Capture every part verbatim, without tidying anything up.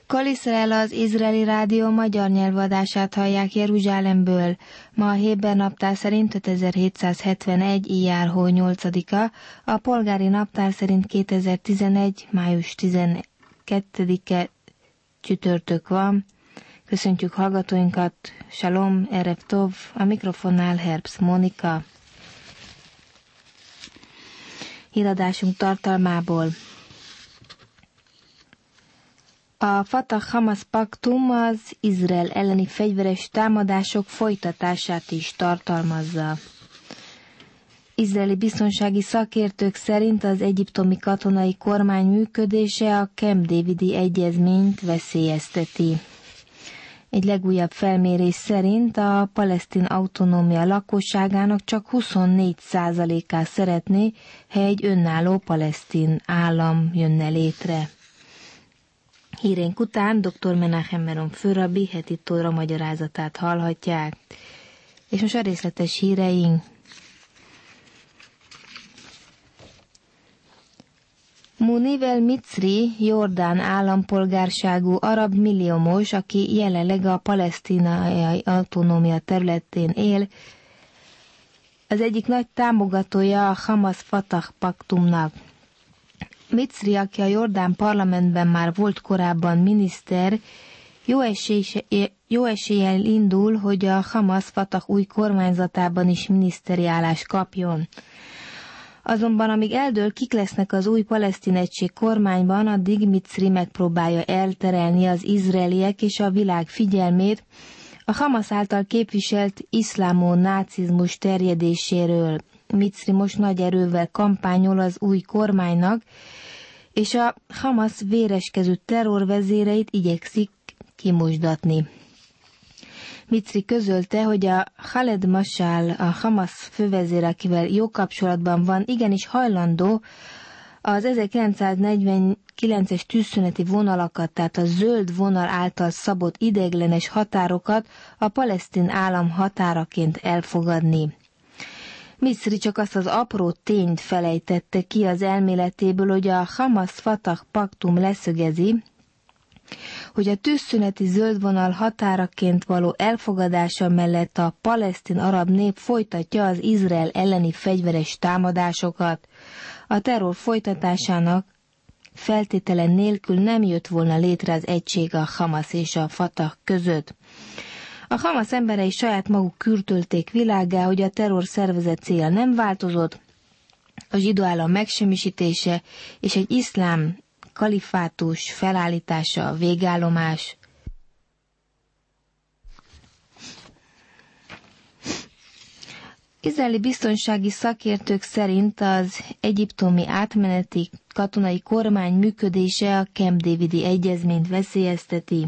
Kol Iszrael, az izraeli rádió magyar nyelvadását hallják Jeruzsálemből. Ma a héber naptár szerint ötezer-hétszázhetvenegy. ijjár hó nyolcadika, a polgári naptár szerint kétezer-tizenegy. május tizenkettedike csütörtök van. Köszöntjük hallgatóinkat, Shalom, Erev Tov, a mikrofonnál Herbst Mónika. Híradásunk tartalmából. A Fatah-Hamas paktum az Izrael elleni fegyveres támadások folytatását is tartalmazza. Izraeli biztonsági szakértők szerint az egyiptomi katonai kormány működése a Camp Davidi egyezményt veszélyezteti. Egy legújabb felmérés szerint a palesztin autonómia lakosságának csak huszonnégy százaléka szeretné, ha egy önálló palesztin állam jönne létre. Hírénk után dr. Menachem Meron főrabbi heti tóra magyarázatát hallhatják. És most a részletes híreink. Muniv el-Micri, Jordán állampolgárságú arab milliómos, aki jelenleg a palesztinai autonómia területén él, az egyik nagy támogatója a Hamas-Fatah paktumnak. Micri, aki a Jordán parlamentben már volt korábban miniszter, jó, esély, jó eséllyel indul, hogy a Hamas-Fatah új kormányzatában is miniszteri állást kapjon. Azonban amíg eldől, kik lesznek az új palesztin egység kormányban, addig Micri megpróbálja elterelni az izraeliek és a világ figyelmét a Hamas által képviselt iszlámo-nácizmus terjedéséről. Micri most nagy erővel kampányol az új kormánynak, és a Hamas véreskező terrorvezéreit igyekszik kimosdatni. Micri közölte, hogy a Khaled Mashal, a Hamas fővezér, akivel jó kapcsolatban van, igenis hajlandó az ezerkilencszáznegyvenkilences tűzszüneti vonalakat, tehát a zöld vonal által szabott ideiglenes határokat a palesztin állam határaként elfogadni. Micri csak azt az apró tényt felejtette ki az elméletéből, hogy a Hamas-Fatah paktum leszögezi, hogy a tűzszüneti zöldvonal határaként való elfogadása mellett a palesztin arab nép folytatja az Izrael elleni fegyveres támadásokat. A terror folytatásának feltételen nélkül nem jött volna létre az egység a Hamas és a Fatah között. A Hamas emberei saját maguk kürtölték világgá, hogy a terror szervezet célja nem változott, a zsidó állam megsemmisítése és egy iszlám kalifátus felállítása a végállomás. Izraeli biztonsági szakértők szerint az egyiptomi átmeneti katonai kormány működése a Camp Davidi egyezményt veszélyezteti.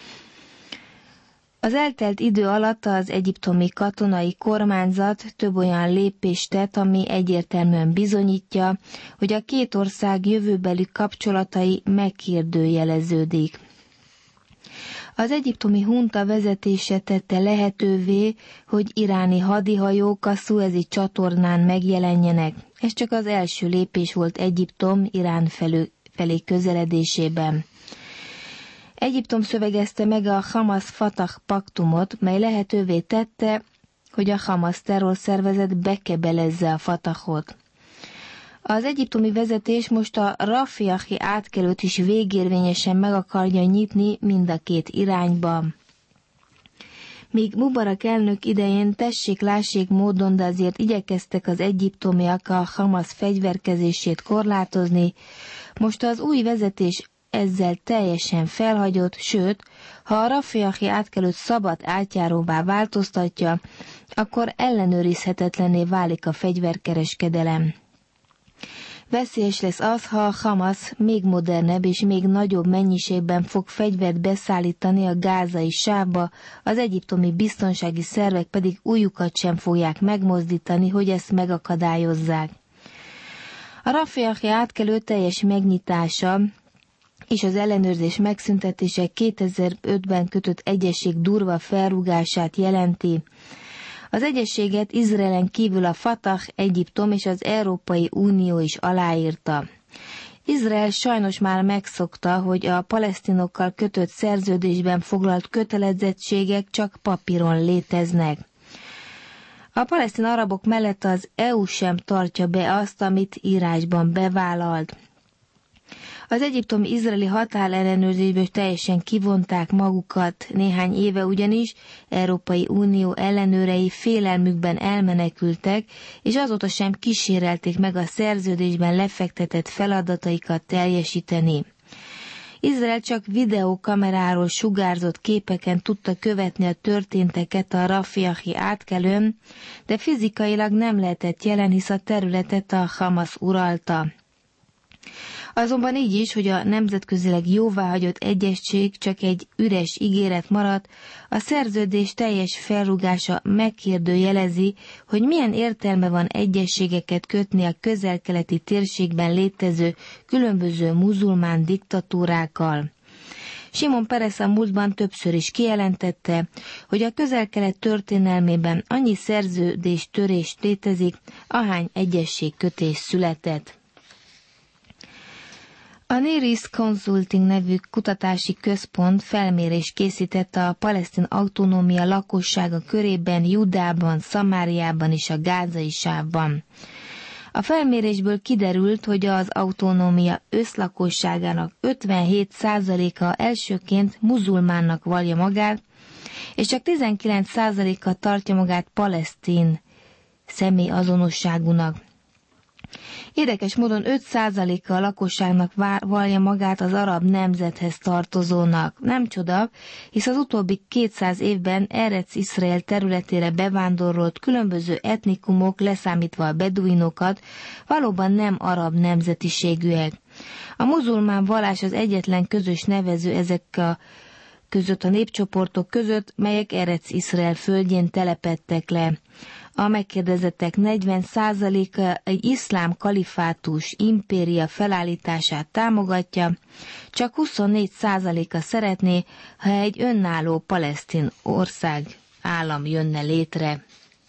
Az eltelt idő alatt az egyiptomi katonai kormányzat több olyan lépést tett, ami egyértelműen bizonyítja, hogy a két ország jövőbeli kapcsolatai megkérdőjeleződik. Az egyiptomi hunta vezetése tette lehetővé, hogy iráni hadihajók a Szuezi csatornán megjelenjenek. Ez csak az első lépés volt Egyiptom Irán felé, felé közeledésében. Egyiptom szövegezte meg a Hamas-Fatah paktumot, mely lehetővé tette, hogy a Hamas terrorszervezet bekebelezze a Fatahot. Az egyiptomi vezetés most a Rafiahi átkelőt is végérvényesen meg akarja nyitni mind a két irányba. Míg Mubarak elnök idején tessék-lássék módon, de azért igyekeztek az egyiptomiak a Hamas fegyverkezését korlátozni, most az új vezetés ezzel teljesen felhagyott, sőt, ha a Rafiahi átkelőt szabad átjáróvá változtatja, akkor ellenőrizhetetlenné válik a fegyverkereskedelem. Veszélyes lesz az, ha a Hamas még modernebb és még nagyobb mennyiségben fog fegyvert beszállítani a gázai sávba, az egyiptomi biztonsági szervek pedig ujjukat sem fogják megmozdítani, hogy ezt megakadályozzák. A Rafiahi átkelő teljes megnyitása és az ellenőrzés megszüntetése kétezer-ötben kötött egyezség durva felrúgását jelenti. Az egyezséget Izraelen kívül a Fatah, Egyiptom és az Európai Unió is aláírta. Izrael sajnos már megszokta, hogy a palesztinokkal kötött szerződésben foglalt kötelezettségek csak papíron léteznek. A palesztin arabok mellett az é u sem tartja be azt, amit írásban bevállalt. Az egyiptomi-izraeli határellenőrzésből teljesen kivonták magukat, néhány éve ugyanis Európai Unió ellenőrei félelmükben elmenekültek, és azóta sem kísérelték meg a szerződésben lefektetett feladataikat teljesíteni. Izrael csak videókameráról sugárzott képeken tudta követni a történteket a Rafiahi átkelőn, de fizikailag nem lehetett jelen, hisz a területet a Hamas uralta. Azonban így is, hogy a nemzetközileg jóváhagyott egyezség csak egy üres ígéret maradt, a szerződés teljes felrúgása megkérdőjelezi, hogy milyen értelme van egyezségeket kötni a közel-keleti térségben létező különböző muzulmán diktatúrákkal. Simon Peres a múltban többször is kijelentette, hogy a közel-kelet történelmében annyi szerződéstörés létezik, ahány egyezségkötés született. A Neris Consulting nevű kutatási központ felmérést készített a palesztin autonómia lakossága körében, Judában, Szamáriában és a gázai sávban. A felmérésből kiderült, hogy az autonómia összlakosságának ötvenhét százaléka elsőként muzulmánnak vallja magát, és csak tizenkilenc százaléka tartja magát palesztin személyazonosságúnak. Érdekes módon öt százaléka a lakosságnak vallja magát az arab nemzethez tartozónak. Nem csoda, hisz az utóbbi kétszáz évben Erec Iszrael területére bevándorolt különböző etnikumok, leszámítva a beduinokat, valóban nem arab nemzetiségűek. A muzulmán vallás az egyetlen közös nevező ezek a között a népcsoportok között, melyek Erec Iszrael földjén telepedtek le. A megkérdezettek negyven százaléka egy iszlám kalifátus impéria felállítását támogatja, csak huszonnégy százaléka szeretné, ha egy önálló palesztin ország, állam jönne létre.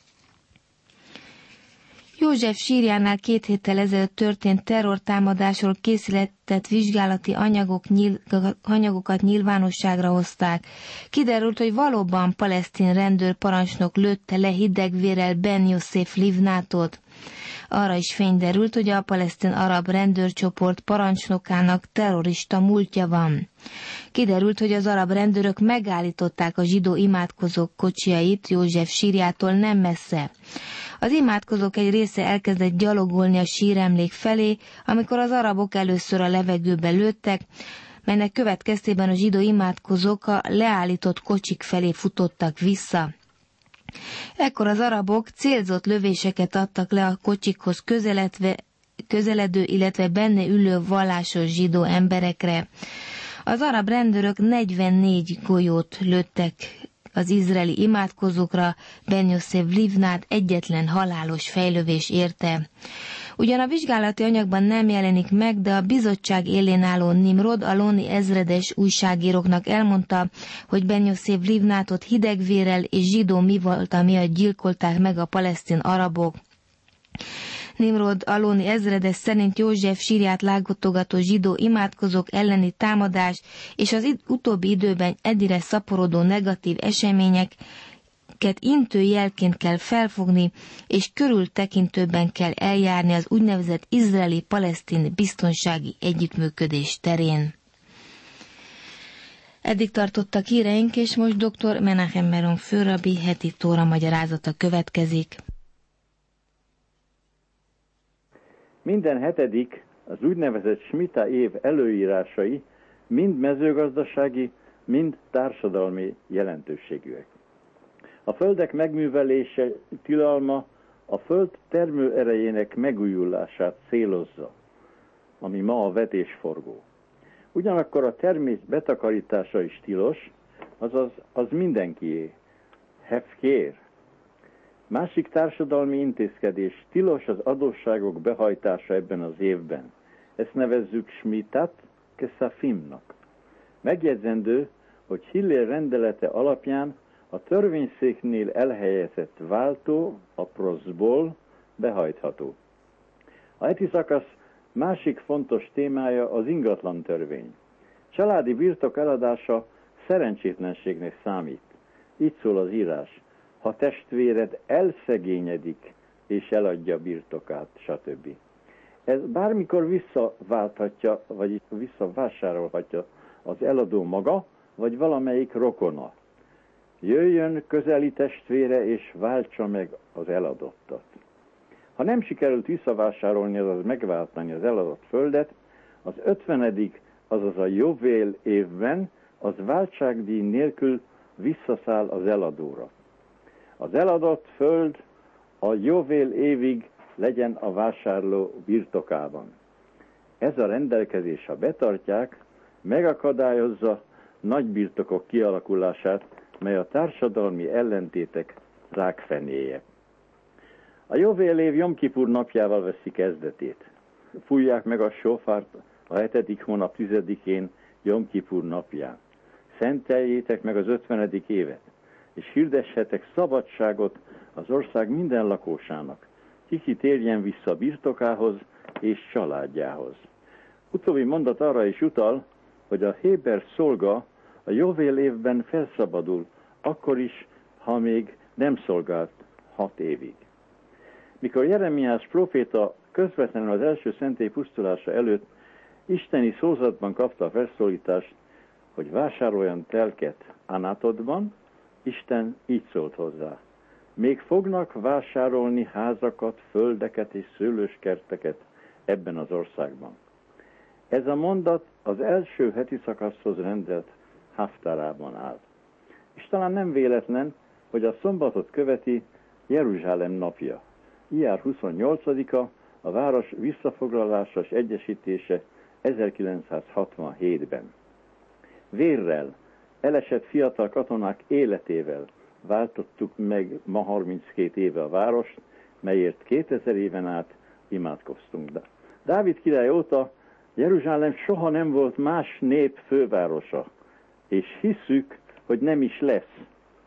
József sírjánál két héttel ezelőtt történt terrortámadásról készített vizsgálati anyagok, nyil, anyagokat nyilvánosságra hozták. Kiderült, hogy valóban palesztin rendőrparancsnok lőtte le hidegvérrel Ben Yosef Livnátot. Arra is fény derült, hogy a palesztin arab rendőrcsoport parancsnokának terrorista múltja van. Kiderült, hogy az arab rendőrök megállították a zsidó imádkozók kocsiait József sírjától nem messze. Az imádkozók egy része elkezdett gyalogolni a síremlék felé, amikor az arabok először a levegőbe lőttek, melynek következtében a zsidó imádkozók a leállított kocsik felé futottak vissza. Ekkor az arabok célzott lövéseket adtak le a kocsikhoz közeledve, közeledő, illetve benne ülő vallásos zsidó emberekre. Az arab rendőrök negyvennégy golyót lőttek az izraeli imádkozókra, Ben Yosef Livnát egyetlen halálos fejlövés érte. Ugyan a vizsgálati anyagban nem jelenik meg, de a bizottság élén álló Nimrod Aloni ezredes újságíróknak elmondta, hogy Ben Yosef Livnátot hidegvérrel és zsidó mi volta miatt gyilkolták meg a palesztin arabok. Nimrod Aloni ezredes szerint József sírját látogató zsidó imádkozók elleni támadás és az utóbbi időben egyre szaporodó negatív eseményeket intő jelként kell felfogni, és körültekintőben kell eljárni az úgynevezett izraeli-palesztin biztonsági együttműködés terén. Eddig tartottak híreink, és most dr. Menachem Meron főrabbi heti tóra magyarázata következik. Minden hetedik, az úgynevezett smita év előírásai mind mezőgazdasági, mind társadalmi jelentőségűek. A földek megművelése tilalma a föld termőerejének megújulását célozza, ami ma a vetésforgó. Ugyanakkor a természet betakarítása is tilos, azaz az mindenkié, hefkér. Másik társadalmi intézkedés, tilos az adósságok behajtása ebben az évben. Ezt nevezzük smitat keszafimnak. Megjegyzendő, hogy Hillel rendelete alapján a törvényszéknél elhelyezett váltó, a proszból behajtható. A heti szakasz Másik fontos témája az ingatlan törvény. Családi birtok eladása szerencsétlenségnek számít. Így szól az írás: ha testvéred elszegényedik és eladja birtokát, stb. Ez bármikor visszaválthatja, vagy visszavásárolhatja az eladó maga, vagy valamelyik rokona. Jöjjön közeli testvére, és váltsa meg az eladottat. Ha nem sikerült visszavásárolni, azaz megváltani az eladott földet, az ötvenedik, azaz a jovél évben az váltságdíj nélkül visszaszáll az eladóra. Az eladott föld a jovél évig legyen a vásárló birtokában. Ez a rendelkezés, ha betartják, megakadályozza nagy birtokok kialakulását, mely a társadalmi ellentétek rákfenéje. A jovél év Jom Kipur napjával veszi kezdetét. Fújják meg a sofárt a hetedik hónap tizedikén, Jom Kipur napján. Szenteljétek meg az ötvenedik évet, és hirdessetek szabadságot az ország minden lakósának, ki térjen vissza birtokához és családjához. Utóbbi mondat arra is utal, hogy a héber szolga a jovél évben felszabadul, akkor is, ha még nem szolgált hat évig. Mikor Jeremiás próféta közvetlenül az első szentély pusztulása előtt isteni szózatban kapta a felszólítást, hogy vásároljon telket Anatotban, Isten így szólt hozzá: még fognak vásárolni házakat, földeket és szőlőskerteket ebben az országban. Ez a mondat az első heti szakaszhoz rendelt Haftarában áll. És talán nem véletlen, hogy a szombatot követi Jeruzsálem napja. Ijár huszonnyolcadika, a város visszafoglalása és egyesítése ezerkilencszázhatvanhétben. Vérrel, elesett fiatal katonák életével váltottuk meg ma harminckét éve a várost, melyért kétezer éven át imádkoztunk. Dávid király óta Jeruzsálem soha nem volt más nép fővárosa, és hisszük, hogy nem is lesz.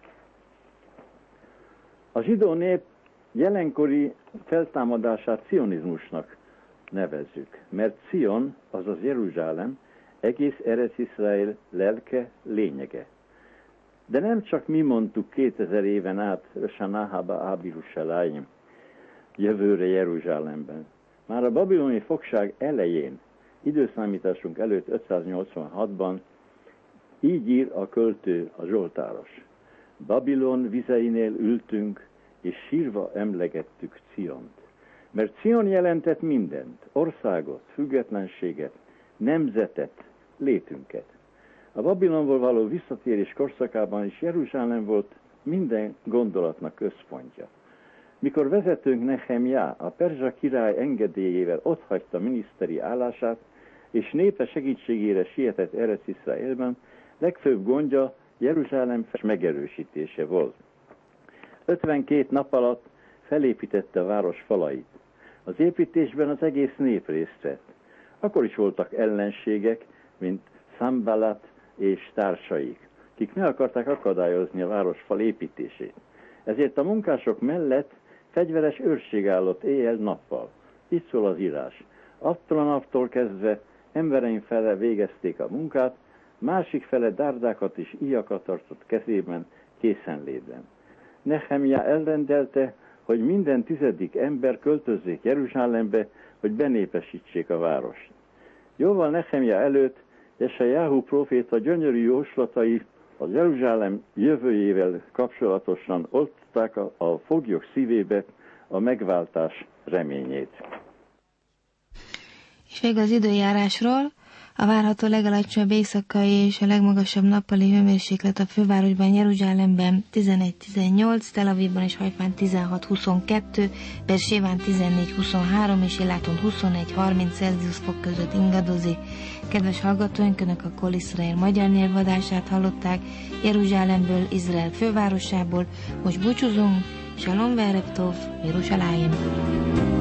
A zsidó nép jelenkori feltámadását cionizmusnak nevezzük, mert Cion, azaz Jeruzsálem, egész Erec Iszrael lelke, lényege. De nem csak mi mondtuk kétezer éven át, Ösanahaba Ábirushaláim, jövőre Jeruzsálemben. Már a babiloni fogság elején, időszámításunk előtt ötszáznyolcvanhatban, így ír a költő, a zsoltáros: Babilon vizeinél ültünk, és sírva emlegettük Ciont. Mert Cion jelentett mindent, országot, függetlenséget, nemzetet, létünket. A Babilonból való visszatérés korszakában is Jeruzsálem volt minden gondolatnak központja. Mikor vezetőnk Nehemja a perzsa király engedélyével otthagyta miniszteri állását, és népe segítségére sietett Erec Iszraelben, legfőbb gondja Jeruzsálem megerősítése volt. ötvenkét nap alatt felépítette a város falait. Az építésben az egész nép részt vett. Akkor is voltak ellenségek, mint Szambalat és társaik, kik meg akarták akadályozni a városfal építését. Ezért a munkások mellett fegyveres őrség állott éjjel-nappal. Így szól az írás: attól a naptól kezdve embereim fele végezték a munkát, másik fele dárdákat és íjakat tartott kezében, készenlétben. Nehemja elrendelte, hogy minden tizedik ember költözzék Jeruzsálembe, hogy benépesítsék a várost. Jóval Nehemja előtt Jesajáhu próféta gyönyörű jóslatai az Jeruzsálem jövőjével kapcsolatosan oltották a, a foglyok szívébe a megváltás reményét. És még az időjárásról: a várható legalacsonyabb éjszakai és a legmagasabb nappali hőmérséklet a fővárosban, Jeruzsálemben tizenegy tizennyolc, Tel Avivban és Hajfán tizenhat huszonkettő, Beerséván tizennégy huszonhárom és Iláton huszonegy harminc Celsius fok között ingadozik. Kedves hallgatóink, Önök a Kol Iszrael magyar nyelvadását hallották Jeruzsálemből, Izrael fővárosából. Most búcsúzunk, Shalom ve'erev tov, Jeruzsálem!